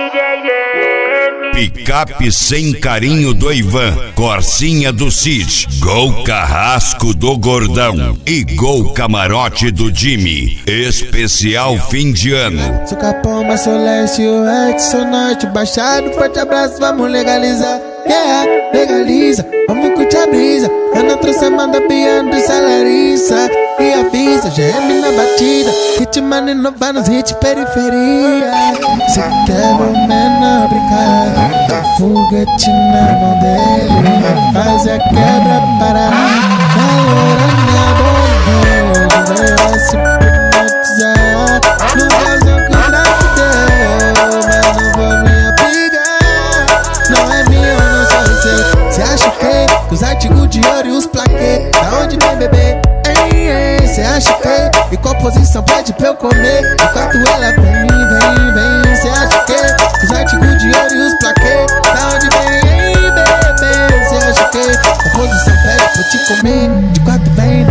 Picape sem carinho do Ivan, Corsinha do Cid, Gol Carrasco do Gordão e Gol Camarote do Jimmy. Especial fim de ano. Sou Capão, mas sou leste, oeste, sou norte, baixado, forte abraço, vamos legalizar. Yeah, legaliza, vamos curtir a brisa. Eu não trouxe a manda piano do Salariça. E avisa, GM na batida, ritmando inovando nos hits periferia. Cê quer ver o menor brincar, dá foguete na mão dele, vai fazer a quebra parar. Galera, minha dor vai se hipnotizar no casal que o trago deu, mas não vou me abrigar. Não é minha, eu não sou seu. Cê acha que os artigos de ouro e os plaquês, da onde vem bebê? Cê acha que, e qual posição pede pra eu comer? Enquanto ela vem. Cê acha que, os artigos de ouro e os plaquês, da onde vem, bebê? Cê acha que, qual posição pede pra eu te comer? De quatro vem.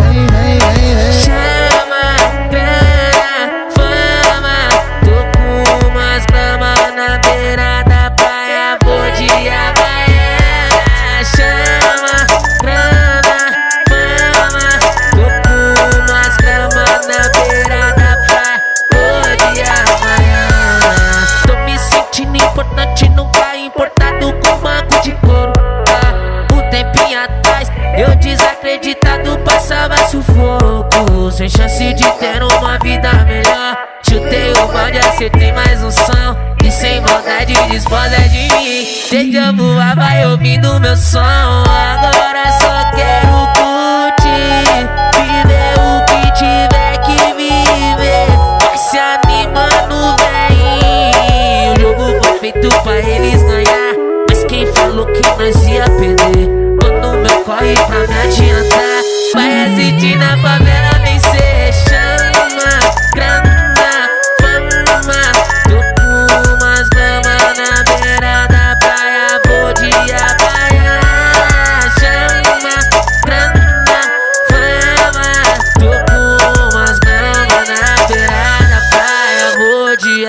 Chama, grana, fama, tô com umas gramas na beira da praia, vou de Havaiana. Chama, grana, fama, tô com umas gramas na beira da praia, vou de Havaiana. Tô me sentindo importante, nunca importado com banco de couro. Um tempinho atrás, eu desacreditado passava sufoco, sem chance de ter uma vida melhor. Chutei o balde, acertei mais um som, e sem maldade desposa de mim. Deixa eu voar, vai ouvindo meu som. Agora só quero curtir, viver o que tiver que viver. Vai se animando, véi. O jogo foi feito pra eles ganhar, mas quem falou que nós ia perder? Tô no meu corre pra me adiantar, vai assistir na favela vencer. Chama, grana, fama, tô com umas gramas na beira da praia, vou de Havaiana. Chama, grana, fama, tô com umas gramas na beira da praia, vou de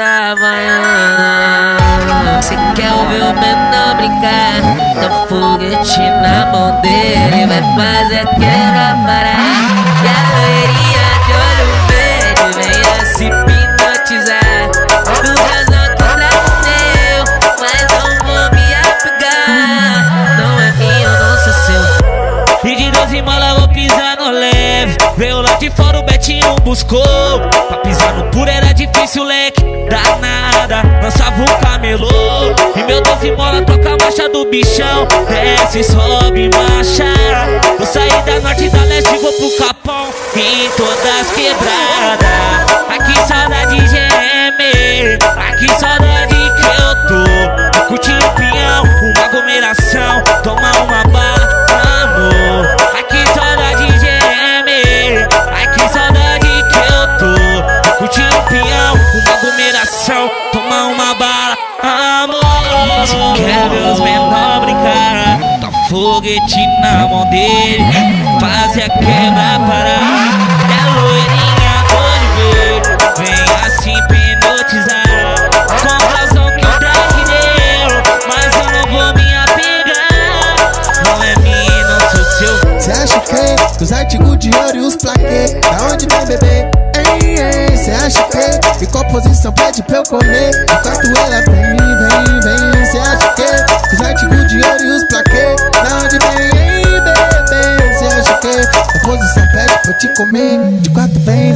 Havaiana. Cê quer ouvir o menor brincar, dá foguete na mão dele, vai fazer a quebra parar. E a loirinha de olho verde venha se hipnotizar no casal que trago meu, mas não vou me apegar. Não é minha, eu não sou seu. E de 12 mola vou pisar no leve, veio lá de fora o Betinho buscou. Pra pisar no puro era difícil, leque, danada, lançava o camelô. E meu 12 mola toca a marcha do bichão, desce, sobe, marcha. Vou sair da norte e da leste, vou pro Capão, em todas quebradas. Aqui saudade geme, aqui saudade que eu tô. Curtindo o pinhão, uma aglomeração, tomar uma bala, amor. Aqui saudade geme, aqui saudade que eu tô. Curtindo o pinhão, uma aglomeração, tomar uma bala, amor. Se quer ver os menor brincar, tá foguete na mão dele, faz a quebra parar. É loirinha, tô de ver, venha se hipnotizar com a razão que o drag deu, mas eu não vou me apegar. Não é minha, não sou seu. Cê acha que, os artigos de ouro e os plaquês, da onde vem bebê? Cê acha que, e qual posição pede pra eu comer? Enquanto ela vem. Cê acha que, os artigos de ouro e os plaquês, da onde vem, bebê? Cê acha que, a posição pede pra eu te comer? De quatro vem.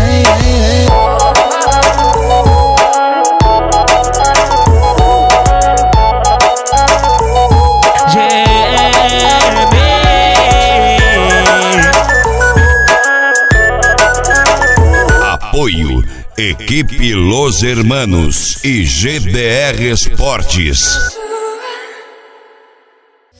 Apoio Equipe Los Hermanos e GDR Esportes.